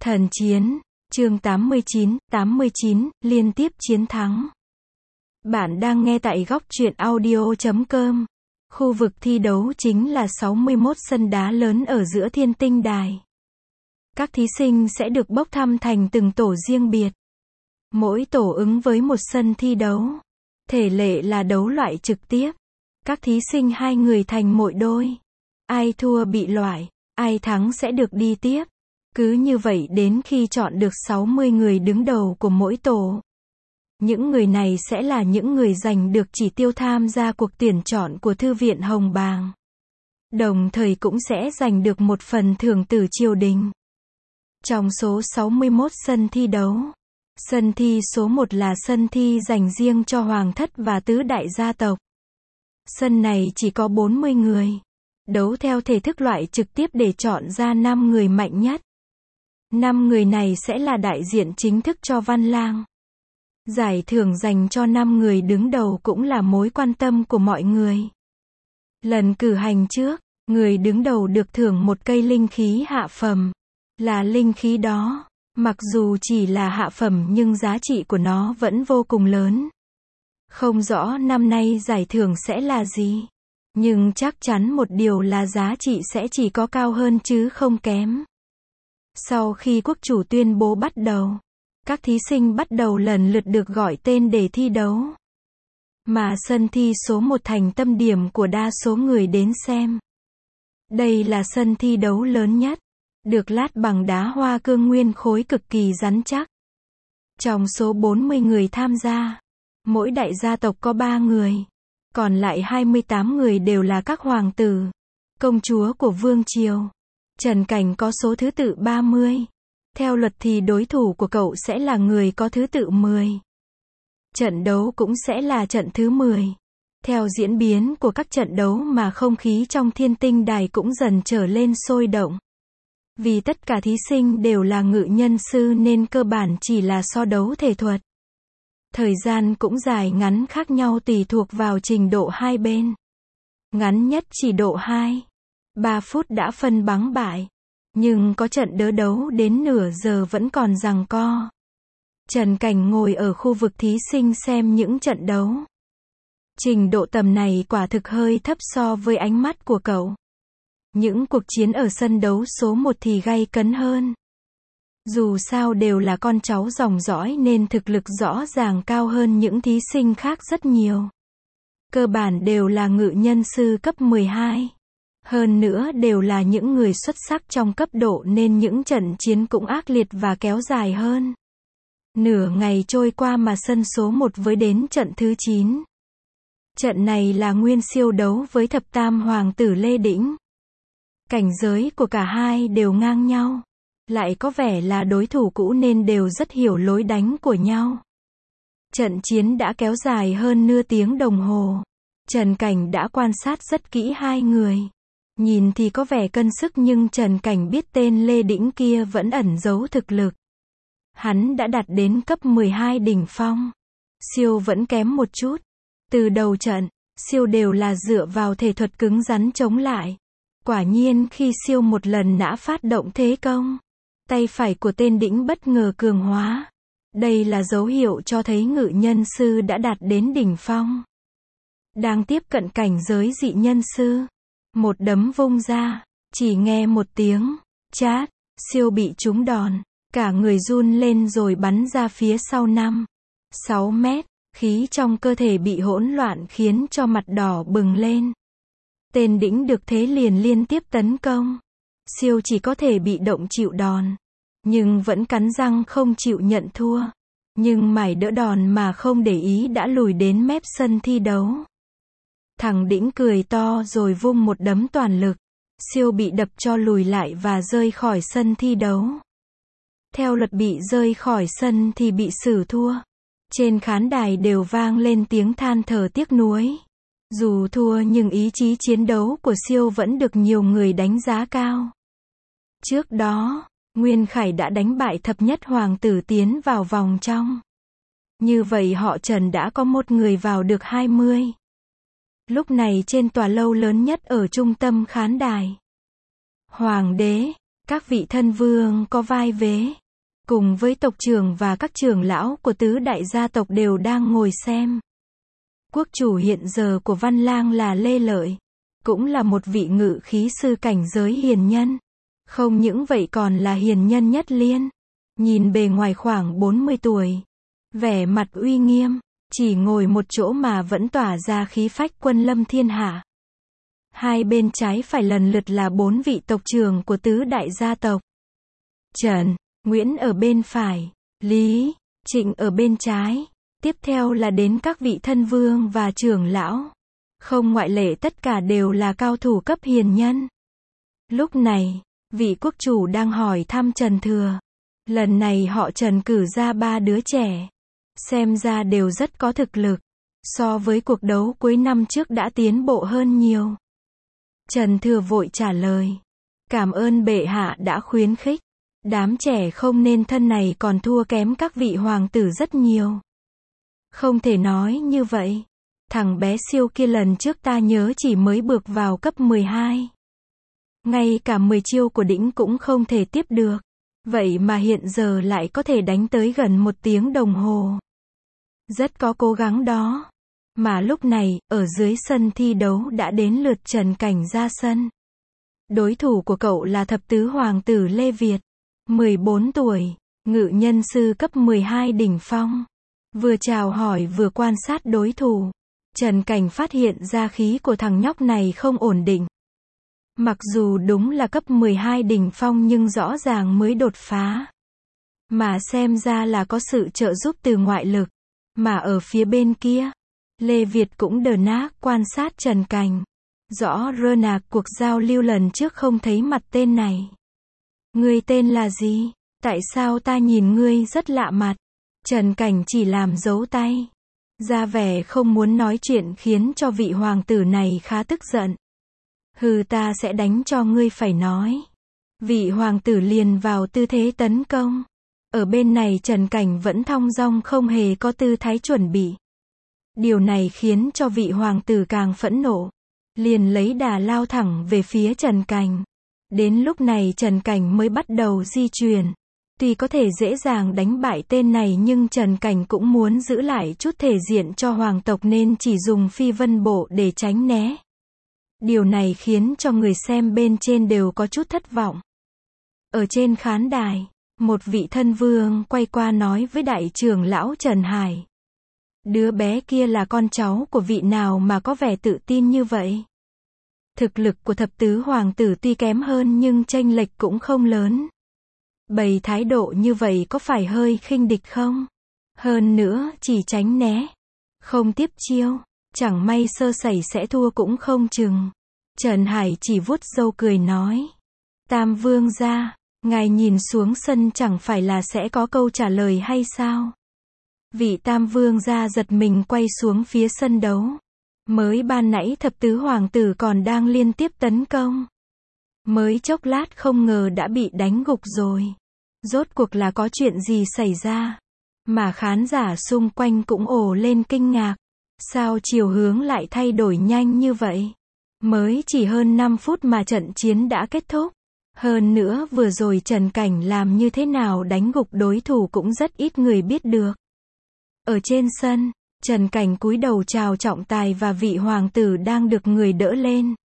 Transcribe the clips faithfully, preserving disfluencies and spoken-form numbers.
Thần chiến, chương tám mươi chín, tám mươi chín, liên tiếp chiến thắng. Bạn đang nghe tại góc truyện audio chấm com. Khu vực thi đấu chính là sáu mươi mốt sân đá lớn ở giữa Thiên Tinh Đài. Các thí sinh sẽ được bốc thăm thành từng tổ riêng biệt. Mỗi tổ ứng với một sân thi đấu. Thể lệ là đấu loại trực tiếp. Các thí sinh hai người thành mỗi đôi. Ai thua bị loại, ai thắng sẽ được đi tiếp. Cứ như vậy đến khi chọn được sáu mươi người đứng đầu của mỗi tổ. Những người này sẽ là những người giành được chỉ tiêu tham gia cuộc tuyển chọn của Thư viện Hồng Bàng. Đồng thời cũng sẽ giành được một phần thưởng từ triều đình. Trong số sáu mươi mốt sân thi đấu, sân thi số một là sân thi dành riêng cho hoàng thất và tứ đại gia tộc. Sân này chỉ có bốn mươi người. Đấu theo thể thức loại trực tiếp để chọn ra năm người mạnh nhất. năm người này sẽ là đại diện chính thức cho Văn Lang. Giải thưởng dành cho năm người đứng đầu cũng là mối quan tâm của mọi người. Lần cử hành trước, người đứng đầu được thưởng một cây linh khí hạ phẩm. Là linh khí đó, mặc dù chỉ là hạ phẩm nhưng giá trị của nó vẫn vô cùng lớn. Không rõ năm nay giải thưởng sẽ là gì. Nhưng chắc chắn một điều là giá trị sẽ chỉ có cao hơn chứ không kém. Sau khi quốc chủ tuyên bố bắt đầu, các thí sinh bắt đầu lần lượt được gọi tên để thi đấu. Mà sân thi số một thành tâm điểm của đa số người đến xem. Đây là sân thi đấu lớn nhất, được lát bằng đá hoa cương nguyên khối cực kỳ rắn chắc. Trong số bốn mươi người tham gia, mỗi đại gia tộc có ba người, còn lại hai mươi tám người đều là các hoàng tử, công chúa của vương triều. Trần Cảnh có số thứ tự ba mươi. Theo luật thì đối thủ của cậu sẽ là người có thứ tự mười. Trận đấu cũng sẽ là trận thứ mười. Theo diễn biến của các trận đấu mà không khí trong Thiên Tinh Đài cũng dần trở lên sôi động. Vì tất cả thí sinh đều là ngự nhân sư nên cơ bản chỉ là so đấu thể thuật. Thời gian cũng dài ngắn khác nhau tùy thuộc vào trình độ hai bên. Ngắn nhất chỉ độ hai. ba phút đã phân bắng bại. Nhưng có trận đỡ đấu đến nửa giờ vẫn còn giằng co. Trần Cảnh ngồi ở khu vực thí sinh xem những trận đấu. Trình độ tầm này quả thực hơi thấp so với ánh mắt của cậu. Những cuộc chiến ở sân đấu số một thì gay cấn hơn. Dù sao đều là con cháu dòng dõi nên thực lực rõ ràng cao hơn những thí sinh khác rất nhiều. Cơ bản đều là ngự nhân sư cấp mười hai. Hơn nữa đều là những người xuất sắc trong cấp độ nên những trận chiến cũng ác liệt và kéo dài hơn. Nửa ngày trôi qua mà sân số một với đến trận thứ chín. Trận này là nguyên siêu đấu với thập tam hoàng tử Lê Đĩnh. Cảnh giới của cả hai đều ngang nhau. Lại có vẻ là đối thủ cũ nên đều rất hiểu lối đánh của nhau. Trận chiến đã kéo dài hơn nửa tiếng đồng hồ. Trần Cảnh đã quan sát rất kỹ hai người. Nhìn thì có vẻ cân sức nhưng Trần Cảnh biết tên Lê Đĩnh kia vẫn ẩn giấu thực lực. Hắn đã đạt đến cấp mười hai đỉnh phong. Siêu vẫn kém một chút. Từ đầu trận, siêu đều là dựa vào thể thuật cứng rắn chống lại. Quả nhiên khi siêu một lần nã phát động thế công, tay phải của tên Đĩnh bất ngờ cường hóa. Đây là dấu hiệu cho thấy ngự nhân sư đã đạt đến đỉnh phong. Đang tiếp cận cảnh giới dị nhân sư. Một đấm vung ra, chỉ nghe một tiếng, chát, siêu bị trúng đòn, cả người run lên rồi bắn ra phía sau năm, sáu mét, khí trong cơ thể bị hỗn loạn khiến cho mặt đỏ bừng lên. Tên Đĩnh được thế liền liên tiếp tấn công. Siêu chỉ có thể bị động chịu đòn, nhưng vẫn cắn răng không chịu nhận thua. Nhưng mải đỡ đòn mà không để ý đã lùi đến mép sân thi đấu. Thằng Đĩnh cười to rồi vung một đấm toàn lực. Siêu bị đập cho lùi lại và rơi khỏi sân thi đấu. Theo luật bị rơi khỏi sân thì bị xử thua. Trên khán đài đều vang lên tiếng than thở tiếc nuối. Dù thua nhưng ý chí chiến đấu của siêu vẫn được nhiều người đánh giá cao. Trước đó, Nguyên Khải đã đánh bại thập nhất hoàng tử tiến vào vòng trong. Như vậy họ Trần đã có một người vào được hai mươi. Lúc này trên tòa lâu lớn nhất ở trung tâm khán đài. Hoàng đế, Các vị thân vương có vai vế, cùng với tộc trưởng và các trưởng lão của tứ đại gia tộc đều đang ngồi xem. Quốc chủ hiện giờ của Văn Lang là Lê Lợi, cũng là một vị ngự khí sư cảnh giới hiền nhân. Không những vậy còn là hiền nhân nhất liên. Nhìn bề ngoài khoảng bốn mươi tuổi, vẻ mặt uy nghiêm, chỉ ngồi một chỗ mà vẫn tỏa ra khí phách quân lâm thiên hạ. Hai bên trái phải lần lượt là bốn vị tộc trưởng của tứ đại gia tộc. Trần, Nguyễn ở bên phải, Lý, Trịnh ở bên trái. Tiếp theo là đến các vị thân vương và trưởng lão. Không ngoại lệ, tất cả đều là cao thủ cấp hiền nhân. Lúc này, vị quốc chủ đang hỏi thăm Trần Thừa. Lần này họ Trần cử ra ba đứa trẻ. Xem ra đều rất có thực lực. So với cuộc đấu cuối năm trước đã tiến bộ hơn nhiều. Trần Thừa vội trả lời. Cảm ơn bệ hạ đã khuyến khích. Đám trẻ không nên thân này còn thua kém các vị hoàng tử rất nhiều. Không thể nói như vậy. Thằng bé siêu kia lần trước ta nhớ chỉ mới bước vào cấp mười hai. Ngay cả mười chiêu của đỉnh cũng không thể tiếp được. Vậy mà hiện giờ lại có thể đánh tới gần một tiếng đồng hồ. Rất có cố gắng đó. Mà lúc này, ở dưới sân thi đấu đã đến lượt Trần Cảnh ra sân. Đối thủ của cậu là thập tứ hoàng tử Lê Việt. mười bốn tuổi, ngự nhân sư cấp mười hai đỉnh phong. Vừa chào hỏi vừa quan sát đối thủ. Trần Cảnh phát hiện ra khí của thằng nhóc này không ổn định. Mặc dù đúng là cấp mười hai đỉnh phong nhưng rõ ràng mới đột phá. Mà xem ra là có sự trợ giúp từ ngoại lực. Mà ở phía bên kia, Lê Việt cũng đờ nác quan sát Trần Cảnh. Rõ rơ nạc cuộc giao lưu lần trước không thấy mặt tên này. Ngươi tên là gì? Tại sao ta nhìn ngươi rất lạ mặt? Trần Cảnh chỉ làm dấu tay. Ra vẻ không muốn nói chuyện khiến cho vị hoàng tử này khá tức giận. Hừ, ta sẽ đánh cho ngươi phải nói. Vị hoàng tử liền vào tư thế tấn công. Ở bên này Trần Cảnh vẫn thong dong không hề có tư thái chuẩn bị. Điều này khiến cho vị hoàng tử càng phẫn nộ. Liền lấy đà lao thẳng về phía Trần Cảnh. Đến lúc này Trần Cảnh mới bắt đầu di chuyển. Tuy có thể dễ dàng đánh bại tên này nhưng Trần Cảnh cũng muốn giữ lại chút thể diện cho hoàng tộc nên chỉ dùng phi vân bộ để tránh né. Điều này khiến cho người xem bên trên đều có chút thất vọng. Ở trên khán đài, một vị thân vương quay qua nói với đại trưởng lão Trần Hải. Đứa bé kia là con cháu của vị nào mà có vẻ tự tin như vậy? Thực lực của thập tứ hoàng tử tuy kém hơn nhưng chênh lệch cũng không lớn. Bày thái độ như vậy có phải hơi khinh địch không? Hơn nữa, chỉ tránh né, không tiếp chiêu, chẳng may sơ sẩy sẽ thua cũng không chừng. Trần Hải chỉ vuốt râu cười nói. Tam vương gia, ngài nhìn xuống sân chẳng phải là sẽ có câu trả lời hay sao? Vị tam vương gia giật mình quay xuống phía sân đấu. Mới ban nãy thập tứ hoàng tử còn đang liên tiếp tấn công. Mới chốc lát không ngờ đã bị đánh gục rồi. Rốt cuộc là có chuyện gì xảy ra? Mà khán giả xung quanh cũng ồ lên kinh ngạc. Sao chiều hướng lại thay đổi nhanh như vậy? Mới chỉ hơn năm phút mà trận chiến đã kết thúc. Hơn nữa vừa rồi Trần Cảnh làm như thế nào đánh gục đối thủ cũng rất ít người biết được. Ở trên sân, Trần Cảnh cúi đầu chào trọng tài và vị hoàng tử đang được người đỡ lên.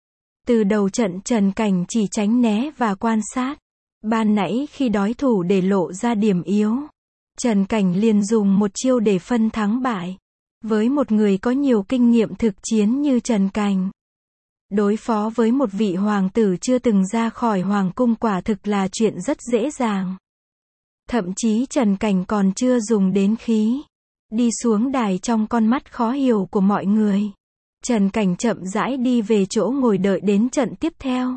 Từ đầu trận Trần Cảnh chỉ tránh né và quan sát. Ban nãy khi đối thủ để lộ ra điểm yếu, Trần Cảnh liền dùng một chiêu để phân thắng bại. Với một người có nhiều kinh nghiệm thực chiến như Trần Cảnh, đối phó với một vị hoàng tử chưa từng ra khỏi hoàng cung quả thực là chuyện rất dễ dàng. Thậm chí Trần Cảnh còn chưa dùng đến khí. Đi xuống đài trong con mắt khó hiểu của mọi người. Trần Cảnh chậm rãi đi về chỗ ngồi đợi đến trận tiếp theo.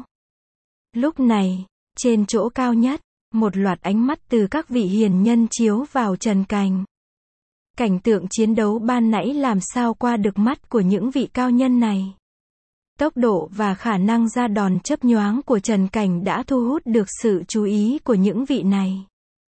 Lúc này, trên chỗ cao nhất, một loạt ánh mắt từ các vị hiền nhân chiếu vào Trần Cảnh. Cảnh tượng chiến đấu ban nãy làm sao qua được mắt của những vị cao nhân này. Tốc độ và khả năng ra đòn chớp nhoáng của Trần Cảnh đã thu hút được sự chú ý của những vị này.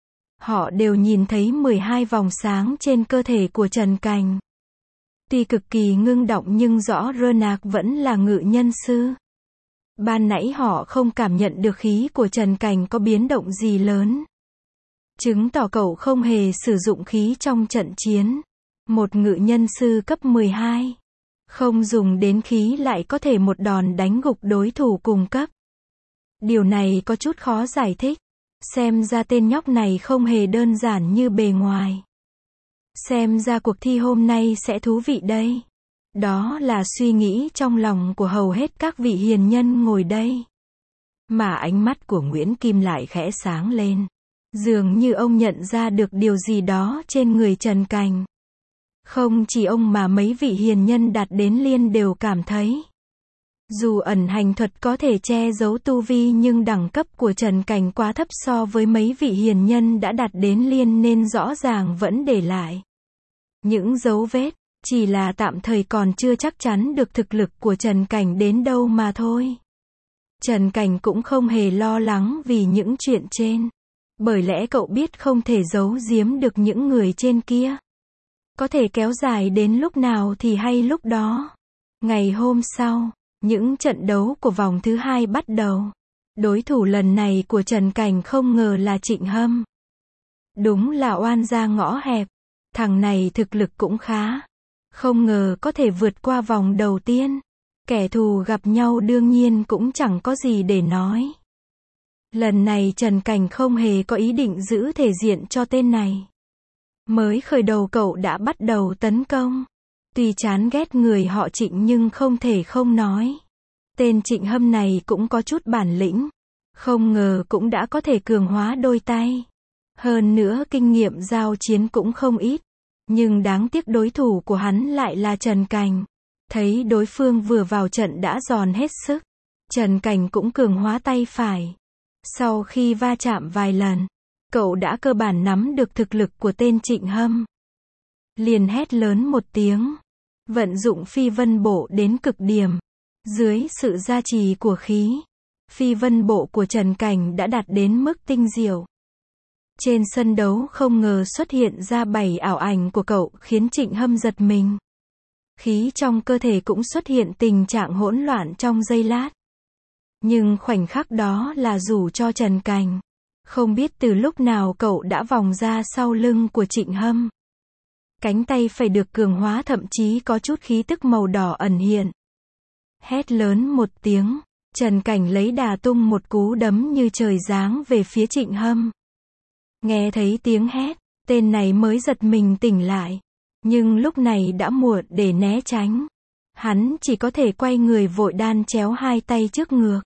Họ đều nhìn thấy mười hai vòng sáng trên cơ thể của Trần Cảnh. Tuy cực kỳ ngưng động nhưng rõ rơ nạc vẫn là ngự nhân sư. Ban nãy họ không cảm nhận được khí của Trần Cảnh có biến động gì lớn. Chứng tỏ cậu không hề sử dụng khí trong trận chiến. Một ngự nhân sư cấp mười hai. Không dùng đến khí lại có thể một đòn đánh gục đối thủ cùng cấp. Điều này có chút khó giải thích. Xem ra tên nhóc này không hề đơn giản như bề ngoài. Xem ra cuộc thi hôm nay sẽ thú vị đây. Đó là suy nghĩ trong lòng của hầu hết các vị hiền nhân ngồi đây. Mà ánh mắt của Nguyễn Kim lại khẽ sáng lên. Dường như ông nhận ra được điều gì đó trên người Trần Cảnh. Không chỉ ông mà mấy vị hiền nhân đạt đến liên đều cảm thấy. Dù ẩn hành thuật có thể che giấu tu vi nhưng đẳng cấp của Trần Cảnh quá thấp so với mấy vị hiền nhân đã đạt đến liên nên rõ ràng vẫn để lại những dấu vết, chỉ là tạm thời còn chưa chắc chắn được thực lực của Trần Cảnh đến đâu mà thôi. Trần Cảnh cũng không hề lo lắng vì những chuyện trên. Bởi lẽ cậu biết không thể giấu giếm được những người trên kia. Có thể kéo dài đến lúc nào thì hay lúc đó. Ngày hôm sau, những trận đấu của vòng thứ hai bắt đầu. Đối thủ lần này của Trần Cảnh không ngờ là Trịnh Hâm. Đúng là oan gia ngõ hẹp. Thằng này thực lực cũng khá. Không ngờ có thể vượt qua vòng đầu tiên. Kẻ thù gặp nhau đương nhiên cũng chẳng có gì để nói. Lần này Trần Cảnh không hề có ý định giữ thể diện cho tên này. Mới khởi đầu cậu đã bắt đầu tấn công. Tuy chán ghét người họ Trịnh nhưng không thể không nói. Tên Trịnh Hâm này cũng có chút bản lĩnh. Không ngờ cũng đã có thể cường hóa đôi tay. Hơn nữa kinh nghiệm giao chiến cũng không ít. Nhưng đáng tiếc đối thủ của hắn lại là Trần Cảnh. Thấy đối phương vừa vào trận đã giòn hết sức. Trần Cảnh cũng cường hóa tay phải. Sau khi va chạm vài lần, cậu đã cơ bản nắm được thực lực của tên Trịnh Hâm. Liền hét lớn một tiếng. Vận dụng phi vân bộ đến cực điểm. Dưới sự gia trì của khí, phi vân bộ của Trần Cảnh đã đạt đến mức tinh diệu. Trên sân đấu không ngờ xuất hiện ra bảy ảo ảnh của cậu khiến Trịnh Hâm giật mình. Khí trong cơ thể cũng xuất hiện tình trạng hỗn loạn trong giây lát. Nhưng khoảnh khắc đó là dù cho Trần Cảnh. Không biết từ lúc nào cậu đã vòng ra sau lưng của Trịnh Hâm. Cánh tay phải được cường hóa thậm chí có chút khí tức màu đỏ ẩn hiện. Hét lớn một tiếng, Trần Cảnh lấy đà tung một cú đấm như trời giáng về phía Trịnh Hâm. Nghe thấy tiếng hét, tên này mới giật mình tỉnh lại. Nhưng lúc này đã muộn để né tránh. Hắn chỉ có thể quay người vội đan chéo hai tay trước ngực.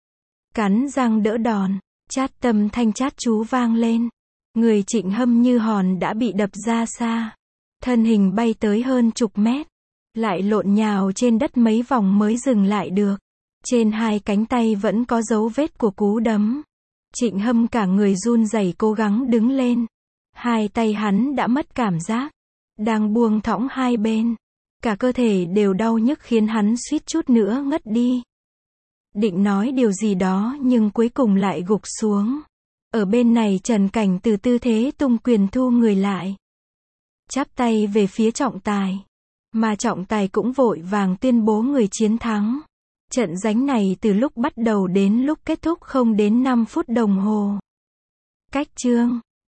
Cắn răng đỡ đòn, chát tâm thanh chát chú vang lên. Người Trịnh Hâm như hòn đã bị đập ra xa. Thân hình bay tới hơn chục mét. Lại lộn nhào trên đất mấy vòng mới dừng lại được. Trên hai cánh tay vẫn có dấu vết của cú đấm. Trịnh Hâm cả người run rẩy cố gắng đứng lên. Hai tay hắn đã mất cảm giác. Đang buông thõng hai bên. Cả cơ thể đều đau nhức khiến hắn suýt chút nữa ngất đi. Định nói điều gì đó nhưng cuối cùng lại gục xuống. Ở bên này Trần Cảnh từ tư thế tung quyền thu người lại. Chắp tay về phía trọng tài. Mà trọng tài cũng vội vàng tuyên bố người chiến thắng. Trận giánh này từ lúc bắt đầu đến lúc kết thúc không đến năm phút đồng hồ. Cách chương